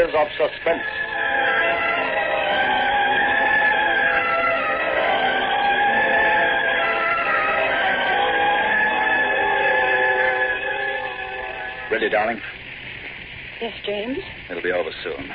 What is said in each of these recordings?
years of suspense. Ready, darling? Yes, James? It'll be over soon.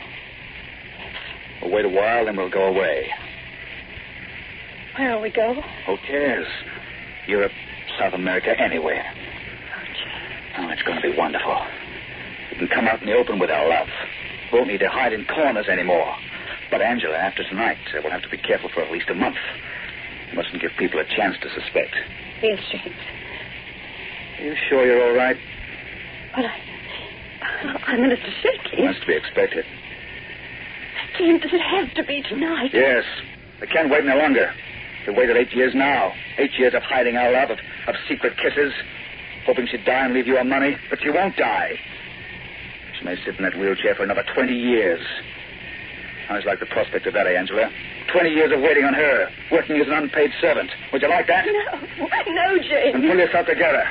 We'll wait a while, then we'll go away. Where'll we go? Who cares? Europe, South America, anywhere. Oh, James. Oh, it's going to be wonderful. We can come out in the open with our love. We won't need to hide in corners anymore. But, Angela, after tonight, we'll have to be careful for at least a month. We mustn't give people a chance to suspect. Yes, James. Are you sure you're all right? But I'm a little shaky. That's to be expected. James, does it have to be tonight? Yes. I can't wait any longer. We've waited 8 years now. 8 years of hiding our love, of secret kisses, hoping she'd die and leave you her money. But she won't die. She may sit in that wheelchair for another 20 years. How's like the prospect of that, Angela? 20 years of waiting on her, working as an unpaid servant. Would you like that? No, James. Then pull yourself together.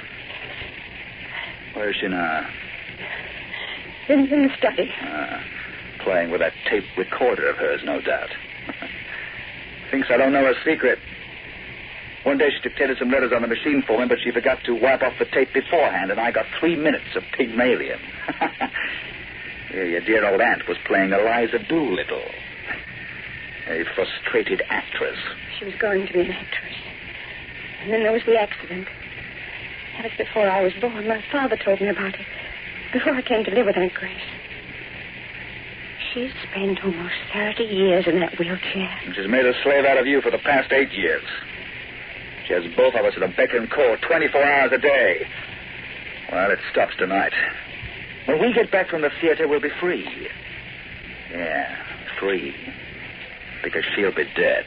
Where is she now? In the study. Playing with that tape recorder of hers, no doubt. Thinks I don't know her secret. One day she dictated some letters on the machine for me, but she forgot to wipe off the tape beforehand, and I got 3 minutes of Pygmalion. Yeah, your dear old aunt was playing Eliza Doolittle. A frustrated actress. She was going to be an actress. And then there was the accident. That was before I was born. My father told me about it. Before I came to live with Aunt Grace. She's spent almost 30 years in that wheelchair. And she's made a slave out of you for the past 8 years. She has both of us at a beck and call 24 hours a day. Well, it stops tonight. When we get back from the theater, we'll be free. Yeah, free. Because she'll be dead.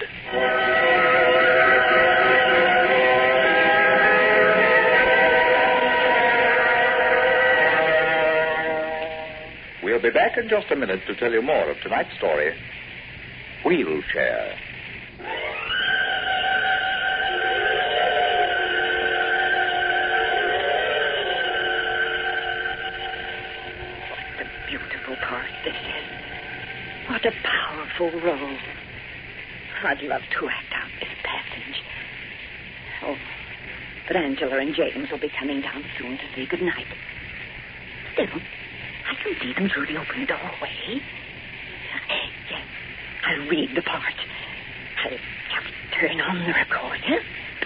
We'll be back in just a minute to tell you more of tonight's story, Wheelchair. What a beautiful part this is. What a powerful role. I'd love to act out this passage. Oh, but Angela and James will be coming down soon to say goodnight. Still, I can see them through the open doorway. Yes, I'll read the part. I'll just turn on the recorder.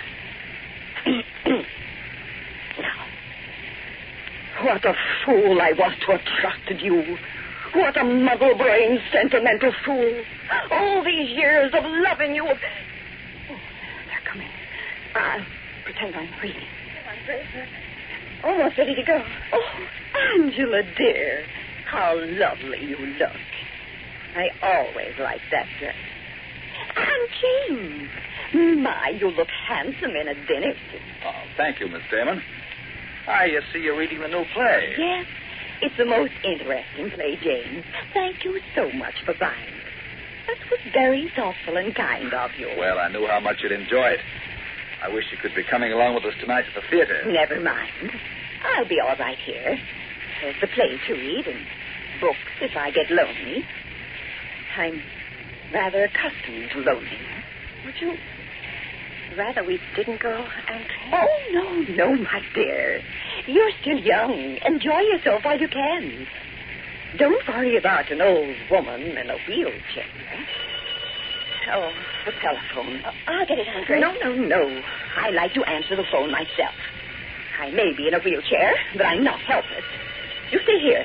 Now, what a fool I was to have trusted you. What a muddle-brained, sentimental fool. All these years of loving you. Oh, they're coming. I'll pretend I'm reading. Almost ready to go. Oh, Angela, dear. How lovely you look. I always liked that dress. And James. My, you look handsome in a dinner suit. Oh, thank you, Miss Damon. I see you're reading the new play. Yes. It's the most interesting play, James. Thank you so much for buying it. That was very thoughtful and kind of you. Well, I knew how much you'd enjoy it. I wish you could be coming along with us tonight at the theater. Never mind. I'll be all right here. There's the play to read and books if I get lonely. I'm rather accustomed to loneliness. Would you rather we didn't go, Aunt? Oh, no, my dear. You're still young. Enjoy yourself while you can. Don't worry about an old woman in a wheelchair. Oh, the telephone. I'll get it, Aunt Grace. No. I like to answer the phone myself. I may be in a wheelchair, but I'm not helpless. You stay here.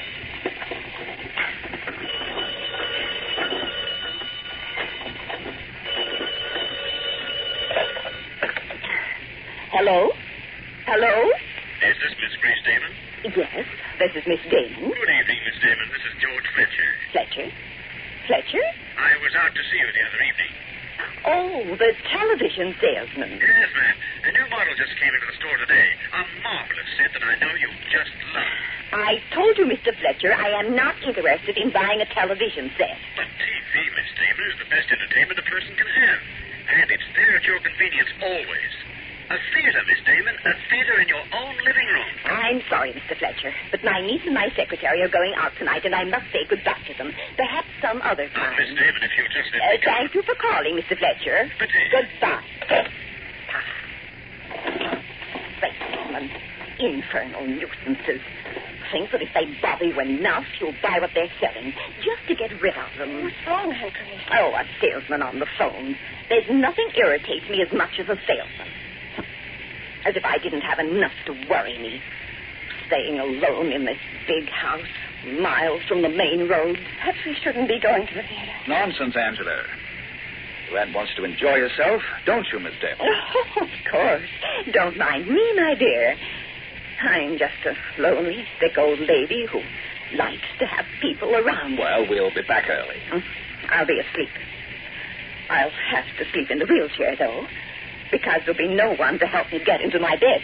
Hello? Is this Miss Grace Damon? Yes, this is Miss Damon. Good evening, Miss Damon. This is George Fletcher. Fletcher? I was out to see you the other evening. Oh, the television salesman. Yes, ma'am. A new model just came into the store today. A marvelous set that I know you just love. I told you, Mr. Fletcher, I am not interested in buying a television set. But TV, Miss Damon, is the best entertainment a person can have. And it's there at your convenience always. A theater, Miss Damon. A theater in your own living room. I'm sorry, Mr. Fletcher, but my niece and my secretary are going out tonight, and I must say goodbye to them. Perhaps some other time. Miss Damon, if you'll just let me go. Thank you for calling, Mr. Fletcher. But, Goodbye. Faithful, infernal nuisances. Think that if they bother you enough, you'll buy what they're selling, just to get rid of them. What's wrong, Anthony? Oh, a salesman on the phone. There's nothing irritates me as much as a salesman. As if I didn't have enough to worry me. Staying alone in this big house, miles from the main road. Perhaps we shouldn't be going to the theater. Nonsense, Angela. You Anne wants to enjoy herself, don't you, Miss Damon? Oh, of course. Don't mind me, my dear. I'm just a lonely, sick old lady who likes to have people around. Well, we'll be back early. I'll be asleep. I'll have to sleep in the wheelchair, though, because there'll be no one to help me get into my bed.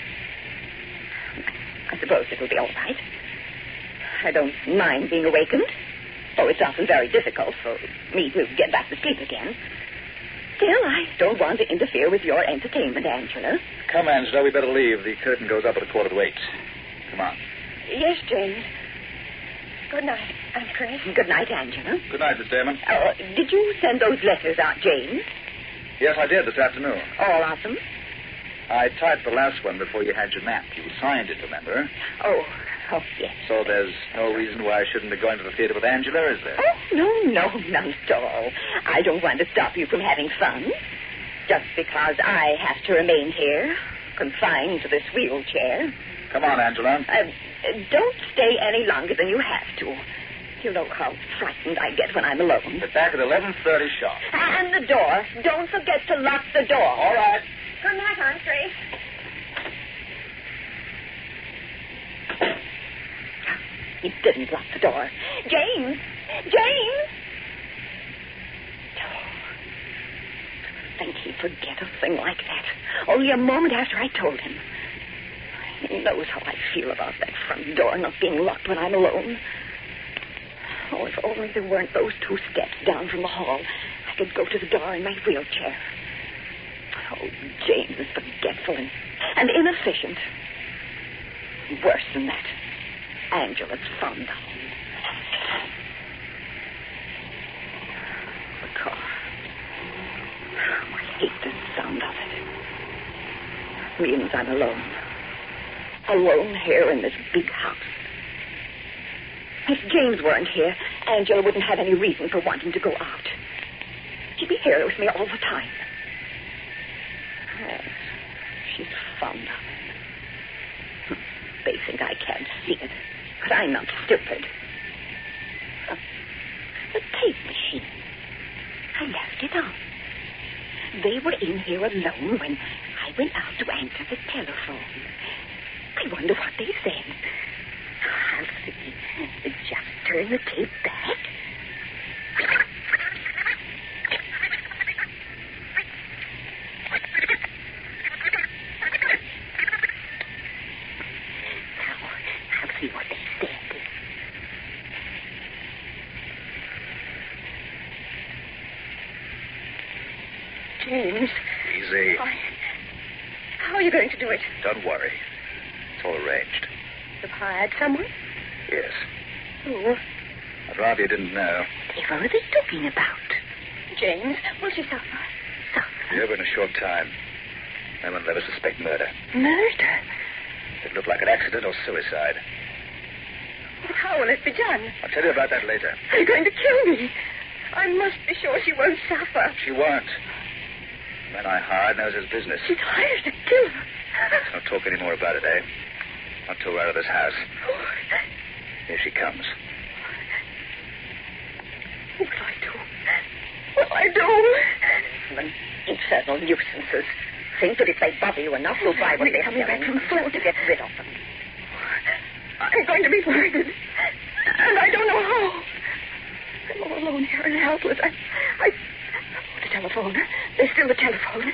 I suppose it'll be all right. I don't mind being awakened. Oh, it's often very difficult for me to get back to sleep again. Still, I don't want to interfere with your entertainment, Angela. Come, Angela, we better leave. The curtain goes up at 7:45. Come on. Yes, James. Good night, Aunt Grace. Good night, Angela. Good night, Miss Damon. Did you send those letters out, James? Yes, I did this afternoon. All of them? I typed the last one before you had your nap. You signed it, remember? Oh, yes. So there's no reason why I shouldn't be going to the theater with Angela, is there? Oh, no, none at all. I don't want to stop you from having fun. Just because I have to remain here, confined to this wheelchair. Come on, Angela. Don't stay any longer than you have to. You know how frightened I get when I'm alone. Get back at 11:30 sharp. And the door. Don't forget to lock the door. All right. Good night, Aunt Grace. He didn't lock the door. James! James! Oh, to think he'd forget a thing like that. Only a moment after I told him. He knows how I feel about that front door not being locked when I'm alone. Oh, if only there weren't those 2 steps down from the hall, I could go to the door in my wheelchair. Oh, James is forgetful and inefficient. Worse than that, Angela's fond of him. The car. Oh, I hate the sound of it. Means I'm alone. Alone here in this big house. If James weren't here, Angela wouldn't have any reason for wanting to go out. She'd be here with me all the time. Yes, she's fond of him. They think I can't see it, but I'm not stupid. The tape machine. I left it on. They were in here alone when I went out to answer the telephone. I wonder what they said. I'll see. Just turn the tape back. Now, I'll see what they said. James. Easy. How are you going to do it? Don't worry. It's all arranged. You've hired someone? Yes. Who? I'd rather you didn't know. What are they talking about? James, will she suffer? Suffer? Over in a short time. No one will ever suspect murder. Murder? It looked like an accident or suicide. How will it be done? I'll tell you about that later. Are you going to kill me? I must be sure she won't suffer. She won't. The man I hired knows his business. She's hired to kill her. Don't talk any more about it, eh? Not till we're out of this house. Here she comes. What will I do? What will I do? Infernal nuisances. Think that if they bother you enough, you'll buy what they're coming back from the floor to get rid of them. I'm going to be murdered. And I don't know how. I'm all alone here and helpless. I... The telephone. There's still the telephone.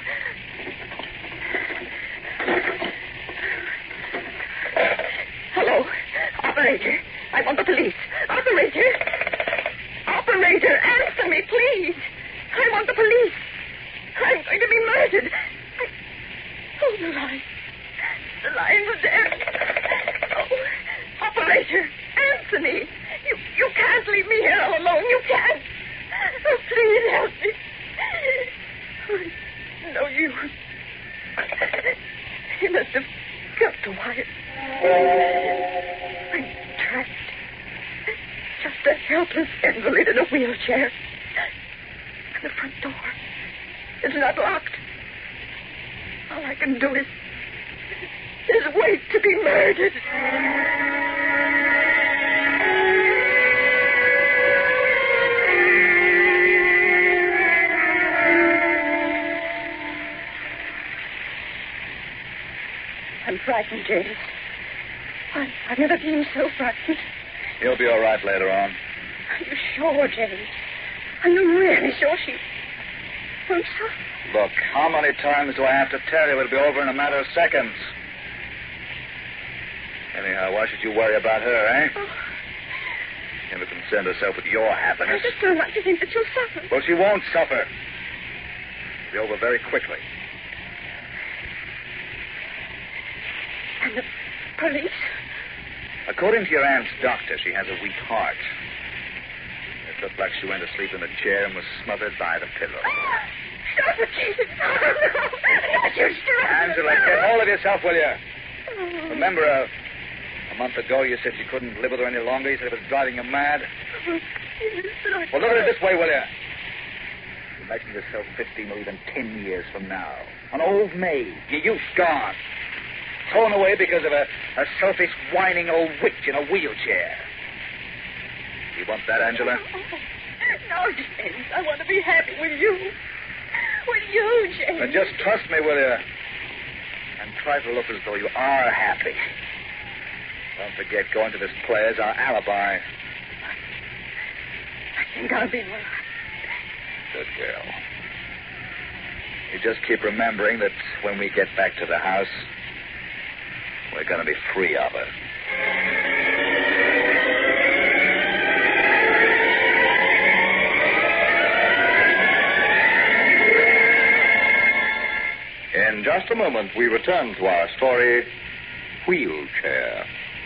Hello. Operator. I want the police. Operator. Operator, answer me, please. I want the police. I'm going to be murdered. helpless invalid in a wheelchair. And the front door is not locked. All I can do is wait to be murdered. I'm frightened, James. I've never been so frightened. You'll be all right later on. Are you sure, James? Are you really sure she won't suffer? Look, how many times do I have to tell you it'll be over in a matter of seconds? Anyhow, why should you worry about her, eh? Oh. She never concerned herself with your happiness. I just don't like to think that she'll suffer. Well, she won't suffer. It'll be over very quickly. And the police? According to your aunt's doctor, she has a weak heart. It looked like she went to sleep in the chair and was smothered by the pillow. Stop it, Jesus. Oh, no. Not your strength. Angela, get hold of yourself, will you? Remember, a month ago you said you couldn't live with her any longer. You said it was driving you mad. Well, look at it this way, will you? Imagine yourself 15 or even 10 years from now. An old maid. Your youth gone. Thrown away because of a selfish, whining old witch in a wheelchair. You want that, Angela? No, James. I want to be happy with you. With you, James. Then just trust me, will you? And try to look as though you are happy. Don't forget, going to this play is our alibi. I think I'll be all right. Good girl. You just keep remembering that when we get back to the house, we're going to be free of her. In just a moment, we return to our story, Wheelchair.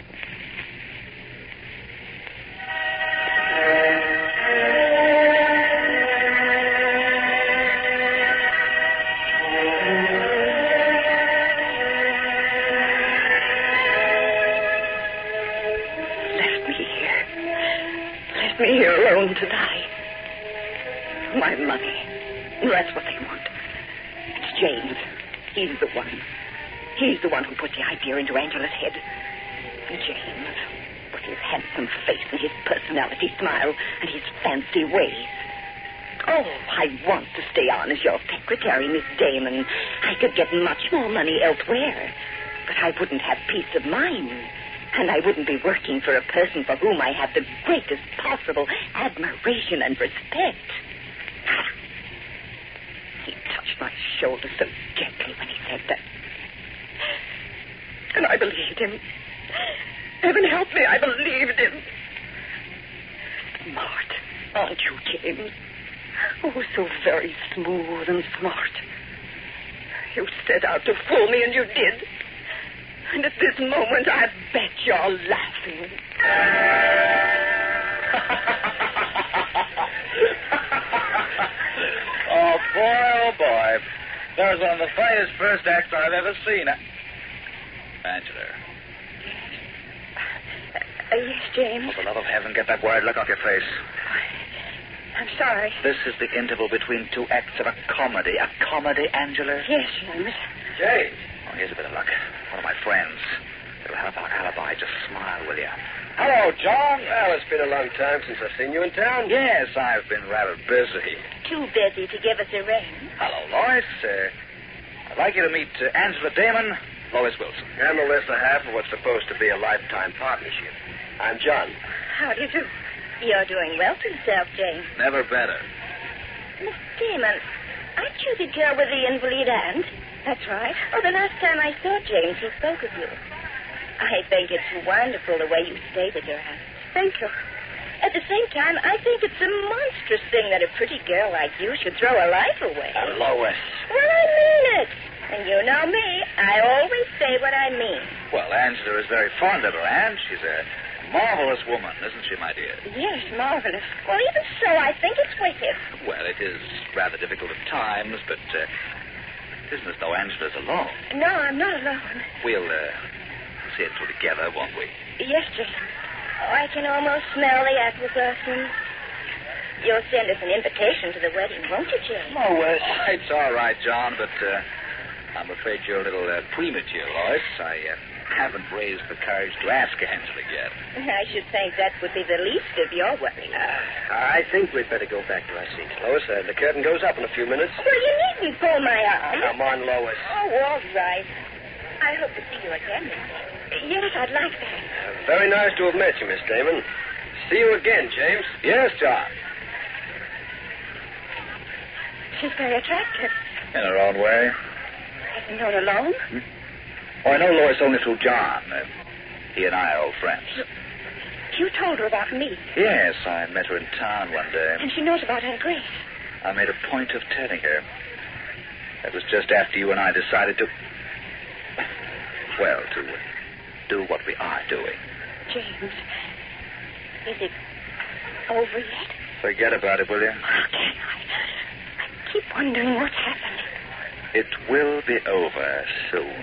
Left me here alone to die. My money. That's what they want. It's James. He's the one. He's the one who put the idea into Angela's head. James, with his handsome face and his personality smile and his fancy ways. Oh, I want to stay on as your secretary, Miss Damon. I could get much more money elsewhere. But I wouldn't have peace of mind. And I wouldn't be working for a person for whom I have the greatest possible admiration and respect. He touched my shoulder so gently when he said that. And I believed him. Heaven help me, I believed him. Smart, aren't you, James? Oh, so very smooth and smart. You set out to fool me, and you did. And at this moment, I bet you're laughing. Oh, boy. There's one of the finest first acts I've ever seen. Angela. Yes, James. For the love of heaven, get that worried look off your face. I'm sorry. This is the interval between two acts of a comedy. A comedy, Angela? Yes, James. James. Oh, here's a bit of luck. One of my friends. It'll help our alibi. Just smile, will you? Hello, John. Well, it's been a long time since I've seen you in town. Yes, I've been rather busy. Too busy to give us a ring. Hello, Lois. I'd like you to meet Angela Damon, Lois Wilson. I'm Melissa, half of what's supposed to be a lifetime partnership. I'm John. How do you do? You're doing well for yourself, James. Never better. Miss Damon, aren't you the girl with the invalid aunt? That's right. Oh, the last time I saw James, he spoke of you. I think it's wonderful the way you stayed at your house. Thank you. At the same time, I think it's a monstrous thing that a pretty girl like you should throw her life away. Lois. Well, I mean it. And you know me. I always say what I mean. Well, Angela is very fond of her aunt. She's a marvelous woman, isn't she, my dear? Yes, marvelous. Well, even so, I think it's wicked. Well, it is rather difficult at times, but it isn't as though Angela's alone. No, I'm not alone. We'll see it through together, won't we? Yes, James. I can almost smell the apple blossoms. You'll send us an invitation to the wedding, won't you, James? Oh, it's all right, John, but I'm afraid you're a little premature, Lois. I haven't raised the courage to ask Angela yet. I should think that would be the least of your worries. I think we'd better go back to our seats, Lois. The curtain goes up in a few minutes. Well, you needn't pull my arm. Come on, Lois. Oh, all right. I hope to see you again. Yes, I'd like that. Very nice to have met you, Miss Damon. See you again, James. Yes, John. She's very attractive. In her own way. Hasn't known her long? Oh, I know Lois only through John. He and I are old friends. You told her about me. Yes, I met her in town one day. And she knows about Aunt Grace. I made a point of telling her. That was just after you and I decided to... Well, to do what we are doing. James, is it over yet? Forget about it, will you? Okay, I keep wondering what's happening. It will be over soon.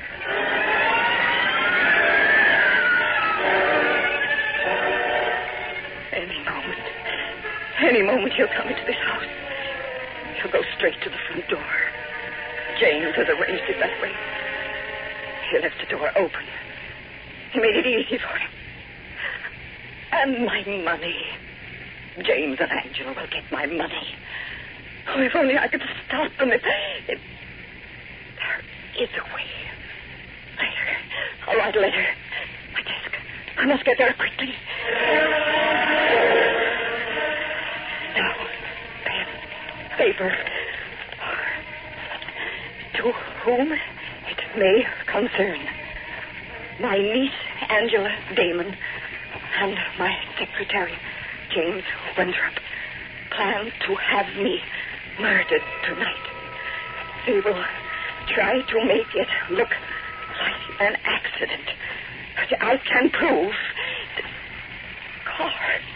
Any moment he'll come into this house. He'll go straight to the front door. James has arranged it that way. He left the door open. He made it easy for him. And my money. James and Angela will get my money. Oh, if only I could stop them. If there is a way. Later. I'll write a letter. My desk. I must get there quickly. Now, pen, paper. To whom it may concern. My niece, Angela Damon, and my secretary, James Winthrop, plan to have me murdered tonight. They will try to make it look like an accident. But I can prove the car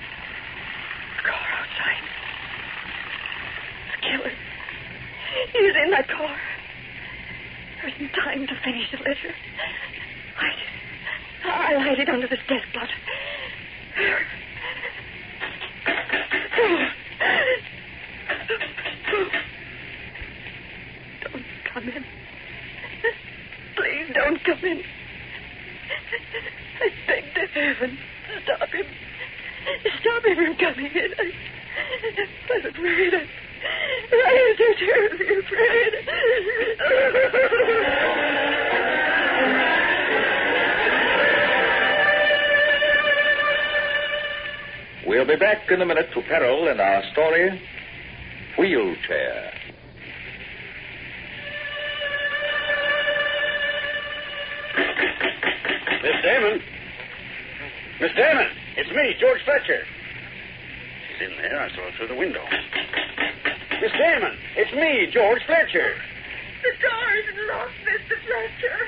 outside. The killer. He's in that car. There isn't time to finish the letter. I'll hide it under this desk blot. Don't come in. Please don't come in. I beg to heaven, stop him. Stop him from coming in. I'm afraid. I'm so terribly afraid. We'll be back in a minute to peril in our story, Wheelchair. Miss Damon? Miss Damon, it's me, George Fletcher. She's in there. I saw her through the window. Miss Damon, it's me, George Fletcher. The door is locked, Mr. Fletcher.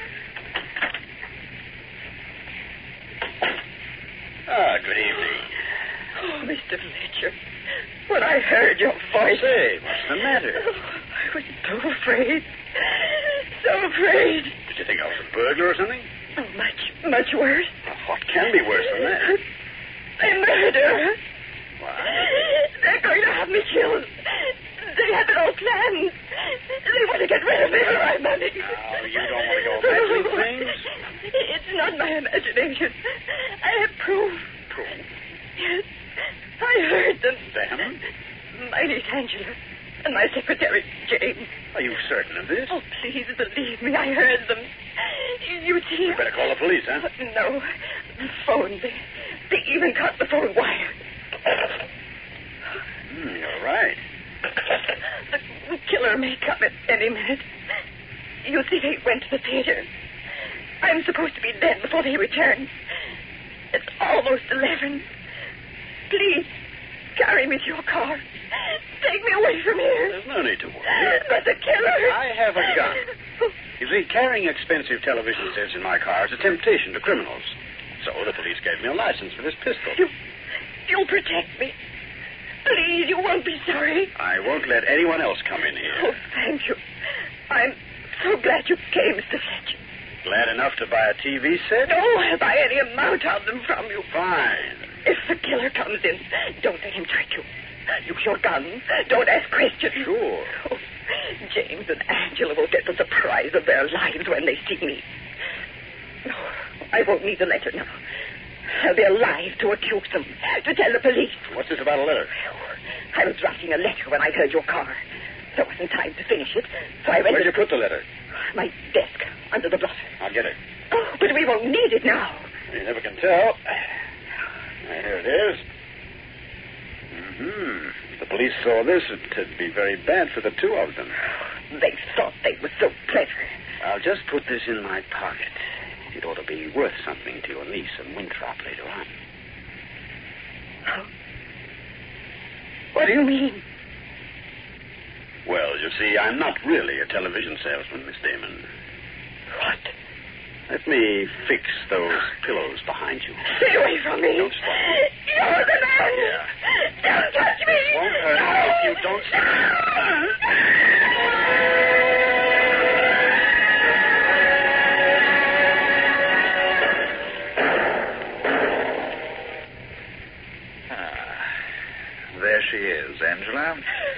Good evening. Oh, Mr. Fletcher, when I heard your voice... Say, what's the matter? Oh, I was so afraid. So afraid. Did you think I was a burglar or something? Oh, much worse. Well, what can be worse than that? They murder. What? They're going to have me killed. They have it all planned. They want to get rid of me for my money. Now, you don't want to go imagining things? It's not my imagination. I have proof. Proof? Yes. I heard them. Them? My niece Angela and my secretary, James. Are you certain of this? Oh, please believe me. I heard them. You see... You better call the police, huh? No. The phone. They even cut the phone wire. You're right. The killer may come at any minute. You see, they went to the theater. I'm supposed to be dead before they return. It's almost 11. Please, carry me to your car. Take me away from here. There's no need to worry. But the killer... I have a gun. You see, carrying expensive television sets in my car is a temptation to criminals. So the police gave me a license for this pistol. You'll protect me. Please, you won't be sorry. I won't let anyone else come in here. Oh, thank you. I'm so glad you came, Mr. Fletcher. Glad enough to buy a TV set? No, I'll buy any amount of them from you. Fine. If the killer comes in, don't let him trick you. Use your gun. Don't ask questions. Sure. Oh, James and Angela will get the surprise of their lives when they see me. No, I won't need the letter now. I'll be alive to accuse them, to tell the police. What's this about a letter? I was writing a letter when I heard your car. There wasn't time to finish it, so I went Where'd to you put the letter? my desk, under the blotter. I'll get it. Oh, but we won't need it now. You never can tell. Here it is. If the police saw this, it'd be very bad for the two of them. They thought they were so clever. I'll just put this in my pocket. It ought to be worth something to your niece and Winthrop later on. Oh. What do you mean? Well, you see, I'm not really a television salesman, Miss Damon. What? Let me fix those pillows behind you. Stay away from me. Don't stop. You're the man. Yeah. Don't touch me. It won't hurt if you don't There she is, Angela.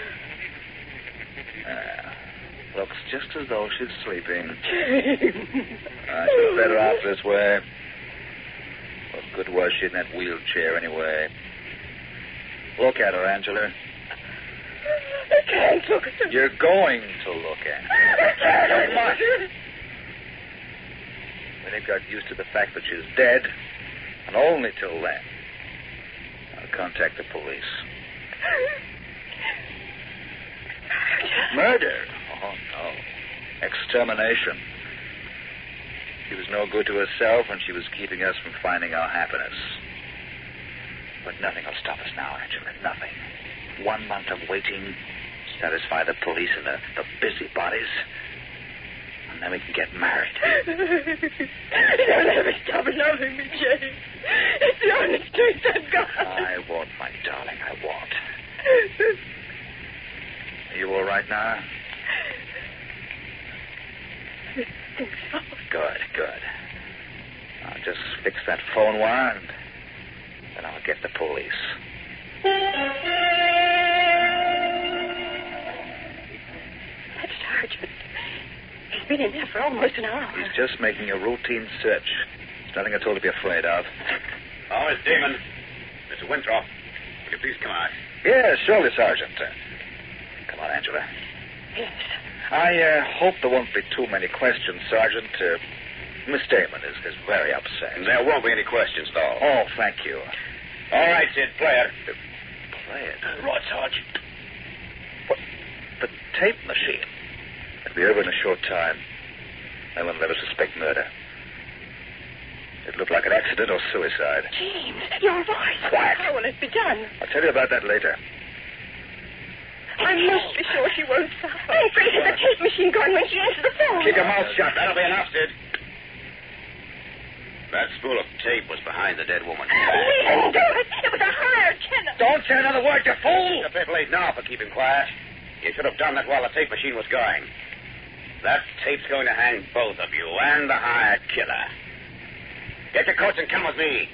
Looks just as though she's sleeping. She's better off this way. What good was she in that wheelchair, anyway? Look at her, Angela. I can't look at her. You're going to look at her. I can't. You must. When they've got used to the fact that she's dead, and only till then, I'll contact the police. Murder? Oh, no. Extermination. She was no good to herself, and she was keeping us from finding our happiness. But nothing will stop us now, Angela. Nothing. 1 month of waiting, satisfy the police and the busybodies, and then we can get married. You'll never stop loving me, James. It's the only strength I've got. I won't, my darling, I won't. Are you all right now? I think so. Good, good. I'll just fix that phone wire, and then I'll get the police. That sergeant. He's been in there for almost an hour. He's just making a routine search. There's nothing at all to be afraid of. Oh, Miss Damon. Mr. Winthrop. Will you please come out? Yes, surely, Sergeant. Come on, Angela. Yes. I hope there won't be too many questions, Sergeant. Miss Damon is very upset. There won't be any questions, though. Oh, thank you. All right, Sid, play it. Play it? Right, Sarge. What? The tape machine. It'll be over in a short time. No one will ever suspect murder. It looked like an accident or suicide. James, your voice. Quiet. How will it be done? I'll tell you about that later. I must be sure she won't suffer. I'm afraid of the tape machine going when she answers the phone. Keep your mouth shut. That'll be enough, Sid. That spool of tape was behind the dead woman. We didn't do it. It was a hired tenant. Don't say another word, you fool! The people ain't now for keeping quiet. You should have done that while the tape machine was going. That tape's going to hang both of you and the hired killer. Get your coats and come with me.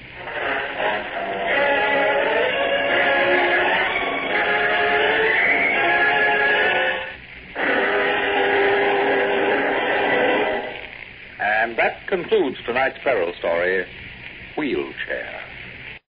And that concludes tonight's peril story, Wheelchair.